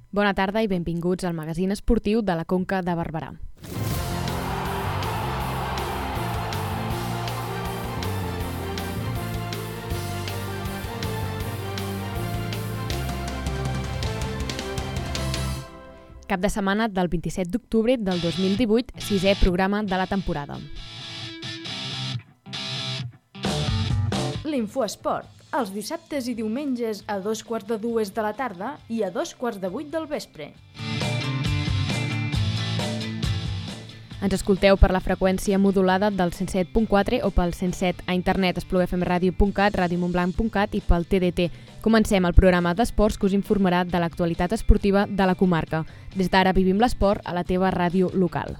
Bona tarda i benvinguts al magazín esportiu de la Conca de Barberà. Cap de setmana del 27 d'octubre del 2018, sisè programa de la temporada. L'Infoesport, els dissabtes i diumenges a 2:45 de la tarda i a 7:15 del vespre. Ens escolteu per la freqüència modulada del 107.4 o pel 107 a internet espluguefmradio.cat, radiomontblanc.cat i pel TDT. Comencem el programa d'esports que us informarà de l'actualitat esportiva de la comarca. Des d'ara vivim l'esport a la teva ràdio local.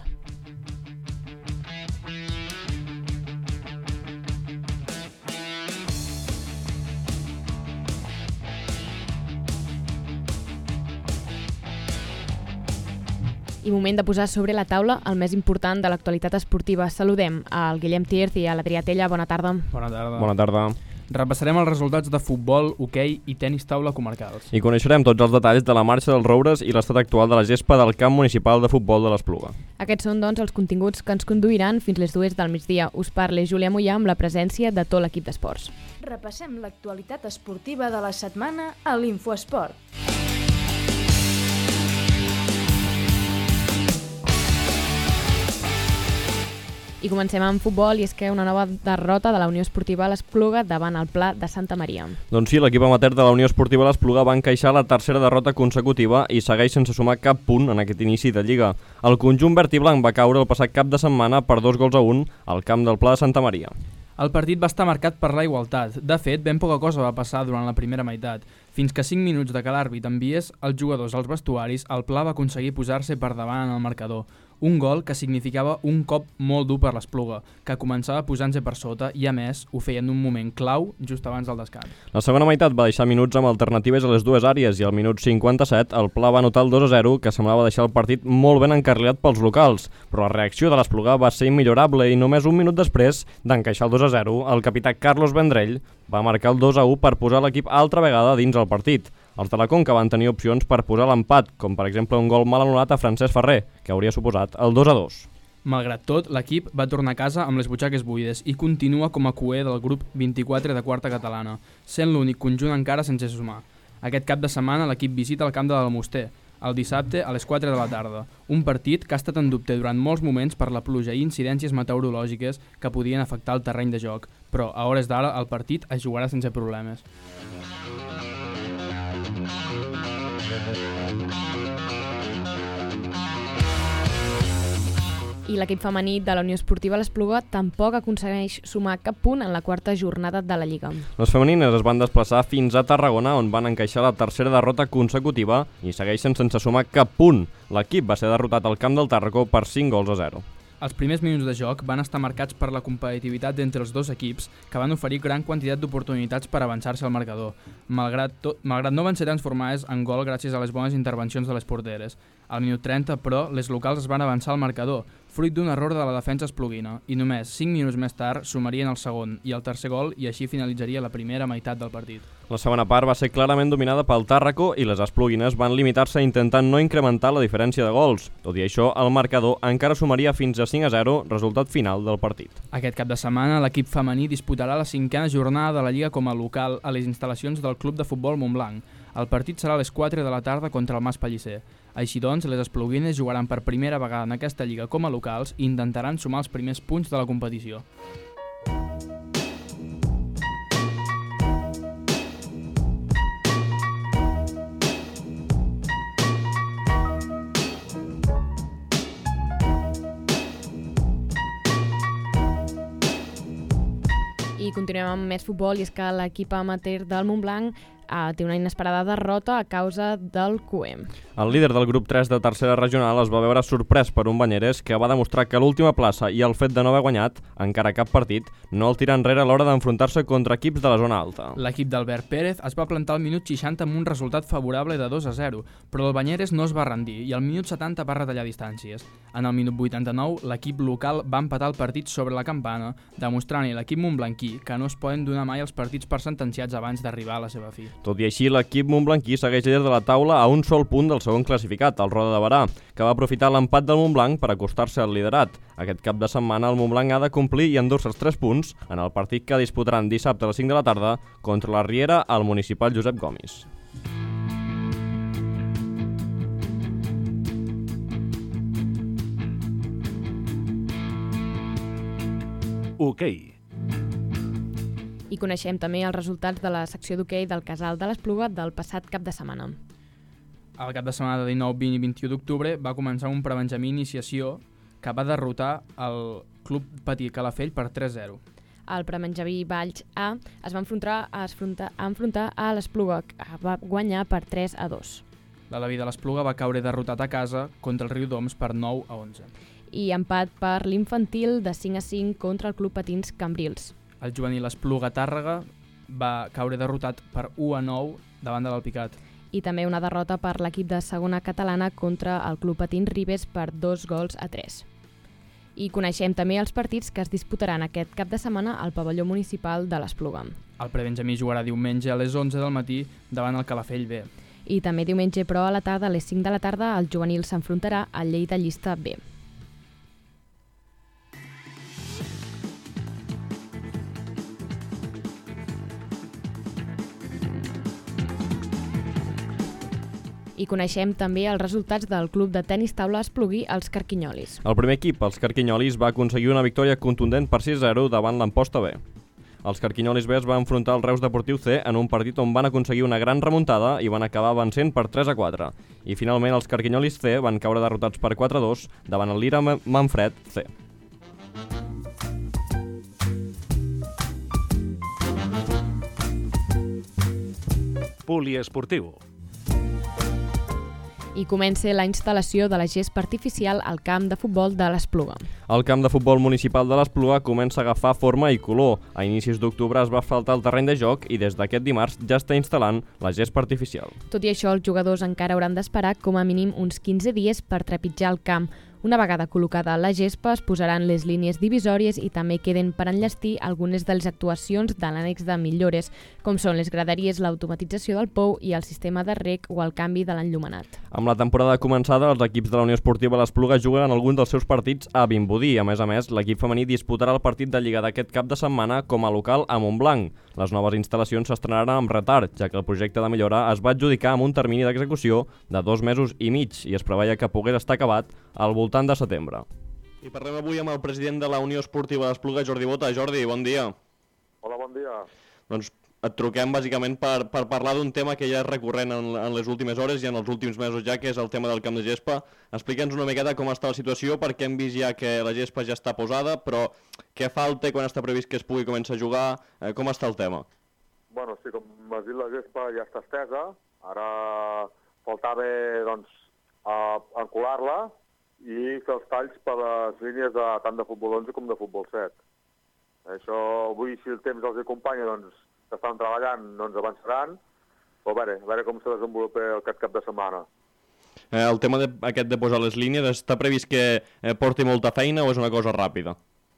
I moment de posar sobre la taula el més important de l'actualitat esportiva. Saludem al Guillem Tirz i a l'Adrià Tella. Bona tarda. Bona tarda. Bona tarda. Repassarem els resultats de futbol, hoquei i tenis taula comarcals. I coneixerem tots els detalls de la marxa dels roures i l'estat actual de la gespa del camp municipal de futbol de l'Espluga. Aquests són, doncs, els continguts que ens conduiran fins les 2 del migdia. Us parla Júlia Mollà amb la presència de tot l'equip d'esports. Repassem l'actualitat esportiva de la setmana a l'Infoesport. I comencem amb futbol, i és que una nova derrota de la Unió Esportiva l'Espluga davant el Pla de Santa Maria. Doncs sí, l'equip amateur de la Unió Esportiva l'Espluga va encaixar la tercera derrota consecutiva i segueix sense sumar cap punt en aquest inici de Lliga. El conjunt verd i blanc va caure el passat cap de setmana per 2-1 al camp del Pla de Santa Maria. El partit va estar marcat per la igualtat. De fet, ben poca cosa va passar durant la primera meitat. Fins que 5 minuts de que l'àrbit enviés els jugadors als vestuaris, el Pla va aconseguir posar-se per davant en el marcador. Un gol que significava un cop molt dur per l'Espluga, que començava posant-se per sota i, a més, ho feia en un moment clau just abans del descans. La segona meitat va deixar minuts amb alternatives a les dues àrees i al minut 57 el Pla va anotar el 2-0, que semblava deixar el partit molt ben encarrilat pels locals, però la reacció de l'Espluga va ser immillorable i només un minut després d'encaixar el 2-0, el capità Carlos Vendrell va marcar el 2-1 per posar l'equip altra vegada dins el partit. Els de la Conca van tenir opcions per posar l'empat, com per exemple un gol mal anul·lat a Francesc Ferrer, que hauria suposat el 2-2. Malgrat tot, l'equip va tornar a casa amb les butxaques buides i continua com a cuer del grup 24 de quarta catalana, sent l'únic conjunt encara sense sumar. Aquest cap de setmana l'equip visita el camp de l'Almoster, el dissabte a les 4 de la tarda, un partit que ha estat en dubte durant molts moments per la pluja i incidències meteorològiques que podien afectar el terreny de joc, però a hores d'ara el partit es jugarà sense problemes. I l'equip femení de la Unió Esportiva l'Espluga tampoc aconsegueix sumar cap punt en la quarta jornada de la Lliga. Les femenines es van desplaçar fins a Tarragona, on van encaixar la tercera derrota consecutiva i segueixen sense sumar cap punt. L'equip va ser derrotat al camp del Tàrraco per 5-0. Els primers minuts de joc van estar marcats per la competitivitat entre els dos equips, que van oferir gran quantitat d'oportunitats per avançar-se al marcador. Malgrat no van ser transformades en gol gràcies a les bones intervencions de les porteres. Al minut 30, però, les locals es van avançar al marcador, fruit d'un error de la defensa espluguina, i només 5 minuts més tard sumarien el segon i el tercer gol i així finalitzaria la primera meitat del partit. La segona part va ser clarament dominada pel Tàrraco i les espluguines van limitar-se intentant no incrementar la diferència de gols. Tot i això, el marcador encara sumaria fins a 5-0, resultat final del partit. Aquest cap de setmana l'equip femení disputarà la 5a jornada de la Lliga com a local a les instal·lacions del Club de Futbol Montblanc. El partit serà a les 4 de la tarda contra el Mas Pellicer. Així doncs, les espluguines jugaran per primera vegada en aquesta lliga com a locals i intentaran sumar els primers punts de la competició. I continuem amb més futbol, i és que l'equip amateur del Montblanc té una inesperada derrota a causa del CUE. El líder del grup 3 de tercera regional es va veure sorprès per un Banyeres que va demostrar que l'última plaça i el fet de no haver guanyat encara cap partit no el tira enrere a l'hora d'enfrontar-se contra equips de la zona alta. L'equip d'Albert Pérez es va plantar al minut 60 amb un resultat favorable de 2-0, però el Banyeres no es va rendir i al minut 70 va retallar distàncies. En el minut 89, l'equip local va empatar el partit sobre la campana, demostrant a l'equip montblanquí que no es poden donar mai els partits per sentenciats abans d'arribar a la seva fi. Tot i així, l'equip montblanquí segueix líder de la taula a un sol punt del segon classificat, el Roda de Berà, que va aprofitar l'empat del Montblanc per acostar-se al liderat. Aquest cap de setmana el Montblanc ha de complir i endur-se els 3 punts en el partit que disputaran dissabte a les 5 de la tarda contra la Riera al municipal Josep Gomis. Hoquei. I coneixem també els resultats de la secció d'hoquei del Casal de l'Espluga del passat cap de setmana. El cap de setmana de 19, 20 i 21 d'octubre va començar un prebenjamí iniciació que va derrotar el Club Patí Calafell per 3-0. El prebenjamí Valls A es va enfrontar a l'Espluga, que va guanyar per 3-2. L'Aleví de l'Espluga va caure derrotat a casa contra el Riudoms per 9-11. I empat per l'infantil de 5-5 contra el Club Patins Cambrils. El juvenil Espluga Tàrrega va caure derrotat per 1-9 davant de l'Alpicat. I també una derrota per l'equip de segona catalana contra el Club Patins Ribes per 2-3. I coneixem també els partits que es disputaran aquest cap de setmana al pavelló municipal de l'Espluga. El prebenjamí jugarà diumenge a les 11 del matí davant el Calafell B. I també diumenge, però a la tarda, a les 5 de la tarda, el juvenil s'enfrontarà al Lleida Llista B. I coneixem també els resultats del club de tenis taula Espluguí, els Carquinyolis. El primer equip, els Carquinyolis, va aconseguir una victòria contundent per 6-0 davant l'Amposta B. Els Carquinyolis B es van enfrontar al Reus Deportiu C en un partit on van aconseguir una gran remuntada i van acabar vencent per 3-4. I finalment els Carquinyolis C van caure derrotats per 4-2 davant el Lira Manfred C. Poliesportiu. I comença la instal·lació de la gespa artificial al camp de futbol de l'Espluga. El camp de futbol municipal de l'Espluga comença a agafar forma i color. A inicis d'octubre es va asfaltar el terreny de joc i des d'aquest dimarts ja està instal·lant la gespa artificial. Tot i això, els jugadors encara hauran d'esperar com a mínim uns 15 dies per trepitjar el camp. Una vegada col·locada la gespa, es posaran les línies divisòries i també queden per enllestir algunes de les actuacions de l'ànex de millores, com són les graderies, l'automatització del pou i el sistema de reg o el canvi de l'enllumenat. Amb la temporada començada, els equips de la Unió Esportiva l'Espluga juguen alguns dels seus partits a Vimbodí. A més, l'equip femení disputarà el partit de Lliga d'aquest cap de setmana com a local a Montblanc. Les noves instal·lacions s'estrenaran amb retard, ja que el projecte de millora es va adjudicar amb un termini d'execució de 2 mesos i mig i es preveia que pogués estar acabat al voltant de setembre. I parlem avui amb el president de la Unió Esportiva d'Espluga, Jordi Bota. Jordi, bon dia. Hola, bon dia. Doncs et truquem bàsicament per parlar d'un tema que ja és recurrent en les últimes hores i en els últims mesos ja, que és el tema del camp de gespa. Explica'ns una miqueta com està la situació, perquè hem vist ja que la gespa ja està posada, però què falta, quan està previst que es pugui començar a jugar, com està el tema? Bueno, sí, com has dit, la gespa ja està estesa. Ara faltava, doncs, encolar-la i fer els talls per les línies tant de futbol 11 com de futbol 7. Això, avui, si el temps els acompanya, doncs, que estan treballant, no ens avançaran, però a veure com se desenvolupa aquest cap de setmana. El tema aquest de posar les línies, està previst que porti molta feina o és una cosa ràpida?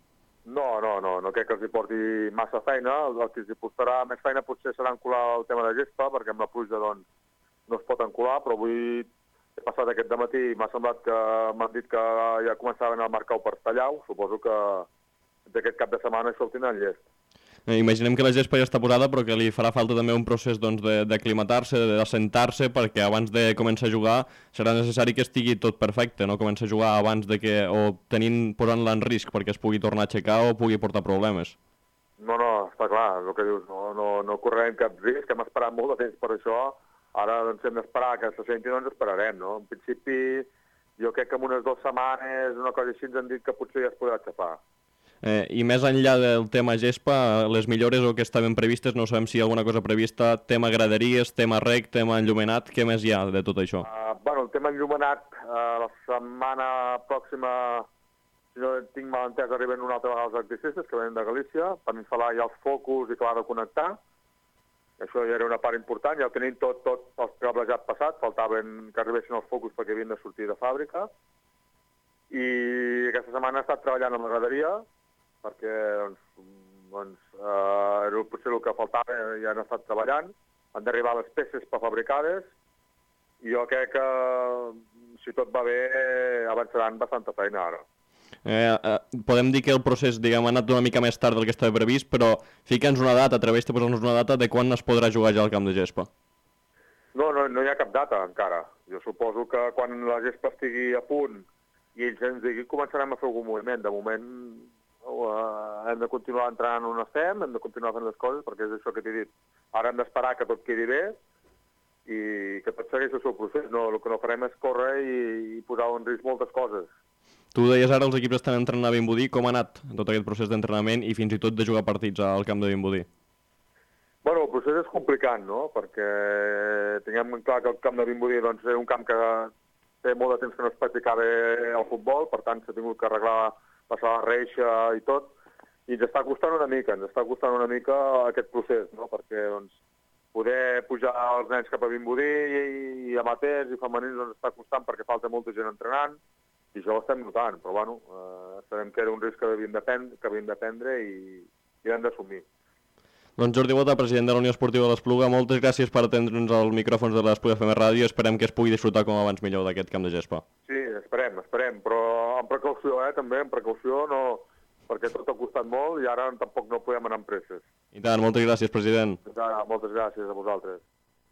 No crec que els hi porti massa feina. El que els hi portarà més feina potser serà encolar el tema de gespa, perquè amb la pluja doncs, no es pot encolar, però avui he passat aquest dematí i m'ha semblat que m'han dit que ja començaven a marcar per tallar-ho. Suposo que d'aquest cap de setmana això ho tindran llest. Imaginem que la gespa ja està posada, però que li farà falta també un procés d'aclimatar-se, d'assentar-se, perquè abans de començar a jugar serà necessari que estigui tot perfecte, no començar a jugar abans de que, o posant-la en risc perquè es pugui tornar a aixecar o pugui portar problemes. No, està clar, el que dius, no correrem cap risc, hem esperat molt de temps per això, ara doncs hem d'esperar que se senti, doncs esperarem, no? En principi, jo crec que en unes 2 setmanes, una cosa així, ens han dit que potser ja es podrà aixafar. I més enllà del tema gespa, les millores o que estaven previstes, no sabem si hi ha alguna cosa prevista, tema graderies, tema rec, tema enllumenat, què més hi ha de tot això? El tema enllumenat, la setmana pròxima, si no tinc mal entès, arriben una altra vegada els electricistes que venen de Galícia per instal·lar ja els focus i acabar de connectar. Això ja era una part important, ja ho tenim tot el cablejat passat, faltaven que arribessin els focus perquè havien de sortir de fàbrica. I aquesta setmana he estat treballant amb la graderia, perquè potser el que faltava ja han estat treballant, han d'arribar les peces prefabricades i jo crec que, si tot va bé, avançaran bastanta feina ara. Podem dir que el procés, diguem, ha anat una mica més tard del que estava previst, però fica'ns una data, atreveix-te a posar-nos una data de quan es podrà jugar ja al camp de gespa. No hi ha cap data encara. Jo suposo que quan la gespa estigui a punt i ells ens diguin, començarem a fer algun moviment. De moment hem de continuar entrenant on estem, hem de continuar fent les coses, perquè és això que t'he dit. Ara hem d'esperar que tot quedi bé i que tot segueix el seu procés. No, el que no farem és córrer i posar en risc moltes coses. Tu deies ara els equips estan entrenant a Vimbodí. Com ha anat tot aquest procés d'entrenament i fins i tot de jugar partits al camp de Vimbodí? Bueno, el procés és complicat, no? Perquè tinguem clar que el camp de Vimbodí doncs, és un camp que té molt de temps que no es practicava el futbol, per tant s'ha tingut que arreglar, passar la reixa i tot, i ens està costant una mica aquest procés, no? Perquè doncs, poder pujar els nens cap a Vimbodí i amateurs i femenins ens està costant perquè falta molta gent entrenant, i això ho estem notant, però bueno, sabem que era un risc que havíem de prendre i hem d'assumir. Doncs Jordi Bota, president de la Unió Esportiva de l'Espluga, moltes gràcies per atendre'ns als micròfons de l'Espluga FM Ràdio. Esperem que es pugui disfrutar com abans millor d'aquest camp de gespa. Sí, esperem, però amb precaució, també, amb precaució, no, perquè tot ha costat molt i ara tampoc no podem anar amb presses. I tant, moltes gràcies, president. Moltes gràcies a vosaltres.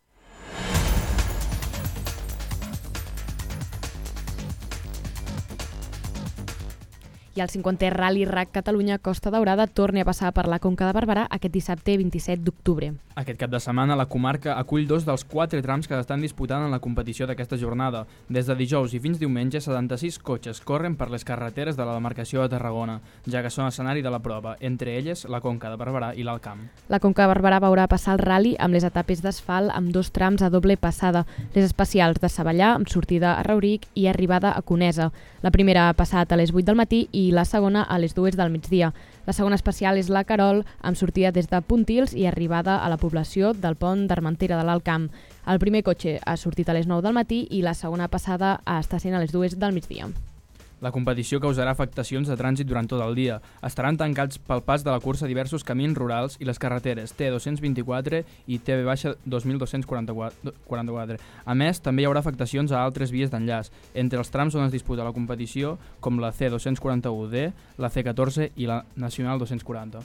I el 50è Rally RAC Catalunya Costa Daurada torna a passar per la Conca de Barberà aquest dissabte 27 d'octubre. Aquest cap de setmana la comarca acull 2 dels 4 trams que s'estan disputant en la competició d'aquesta jornada. Des de dijous i fins diumenge, 76 cotxes corren per les carreteres de la demarcació de Tarragona, ja que són escenari de la prova, entre elles la Conca de Barberà i l'Alt Camp. La Conca de Barberà veurà passar el rally amb les etapes d'asfalt amb 2 trams a doble passada, les especials de Savallà amb sortida a Rauric i arribada a Conesa. La primera ha passat a les 8 del matí i la segona a les 2 del migdia. La segona especial és la Carol, amb sortida des de Pontils i arribada a la població del pont d'Armentera de l'Alt Camp. El primer cotxe ha sortit a les 9 del matí i la segona passada està sent a les 2 del migdia. La competició causarà afectacions de trànsit durant tot el dia. Estaran tancats pel pas de la cursa diversos camins rurals i les carreteres T224 i T-2244. A més, també hi haurà afectacions a altres vies d'enllaç, entre els trams on es disputa la competició, com la C241D, la C14 i la Nacional 240.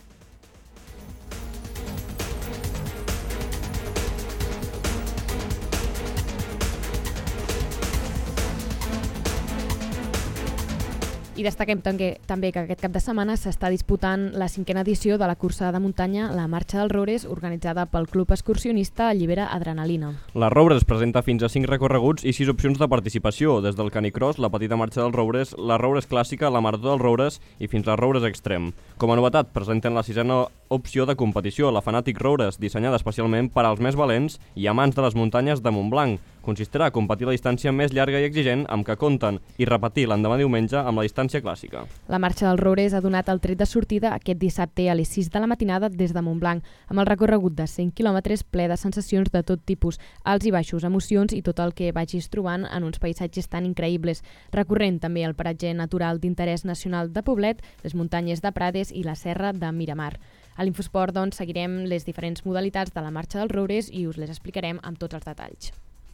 I destaquem també que aquest cap de setmana s'està disputant la 5a edició de la cursa de muntanya La Marxa dels Roures, organitzada pel Club Excursionista Allibera Adrenalina. La Roures presenta fins a 5 recorreguts i 6 opcions de participació, des del canicross, la petita marxa dels Roures, la Roures clàssica, la marató dels Roures i fins la Roures extrem. Com a novetat, presenten la 6a opció de competició, la Fanàtic Roures, dissenyada especialment per als més valents i amants de les muntanyes de Montblanc. Consistirà a competir la distància més llarga i exigent amb què compten i repetir l'endemà diumenge amb la distància clàssica. La Marxa dels Roures ha donat el tret de sortida aquest dissabte a les 6 de la matinada des de Montblanc, amb el recorregut de 100 quilòmetres ple de sensacions de tot tipus, alts i baixos, emocions i tot el que vagis trobant en uns paisatges tan increïbles, recorrent també el paratge natural d'interès nacional de Poblet, les muntanyes de Prades i la serra de Miramar. A l'Infosport, doncs, seguirem les diferents modalitats de la Marxa dels Roures i us les explicarem amb tots els detalls.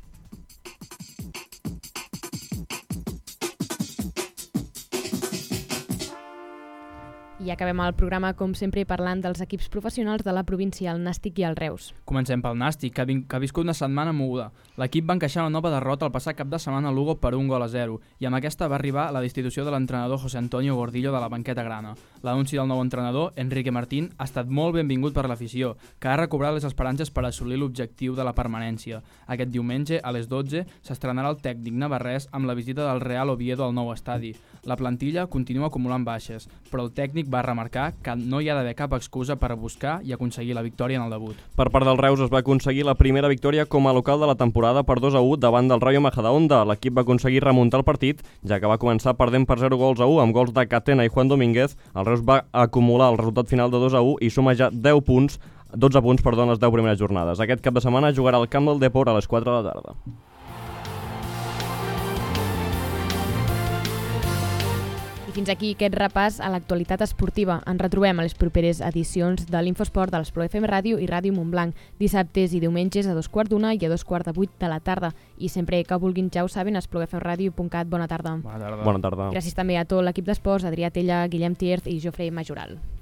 I acabem el programa, com sempre, parlant dels equips professionals de la província, el Nàstic i el Reus. Comencem pel Nàstic, que ha viscut una setmana moguda. L'equip va encaixar una nova derrota el passat cap de setmana a Lugo per 1-0, i amb aquesta va arribar la destitució de l'entrenador José Antonio Gordillo de la banqueta grana. L'anunci del nou entrenador, Enrique Martín, ha estat molt benvingut per l'afició, que ha recobrat les esperances per assolir l'objectiu de la permanència. Aquest diumenge, a les 12, s'estrenarà el tècnic navarrès amb la visita del Real Oviedo al nou estadi. La plantilla continua acumulant baixes, però el tècnic va remarcar que no hi ha d'haver cap excusa per buscar i aconseguir la victòria en el debut. Per part del Reus es va aconseguir la primera victòria com a local de la temporada per 2-1 davant del Rayo Majadahonda. L'equip va aconseguir remuntar el partit, ja que va començar perdent per 0-1 amb gols de Catena i Juan Domínguez. El Reus va acumular el resultat final de 2-1 i suma ja 12 punts en les 10 primeres jornades. Aquest cap de setmana jugarà al Camp del Depor a les 4 de la tarda. fins aquí aquest repàs a l'actualitat esportiva. Ens retrobem a les properes edicions de l'Infosport de l'Espluga FM Ràdio i Ràdio Montblanc, dissabtes i diumenges a 2:15 i a 2:15 de la tarda. I sempre que vulguin, ja ho saben, a esplugafmradio.cat. Bona tarda. Bona tarda. Bona tarda. Gràcies també a tot l'equip d'esports, Adrià Tella, Guillem Tierz i Jofre Majoral.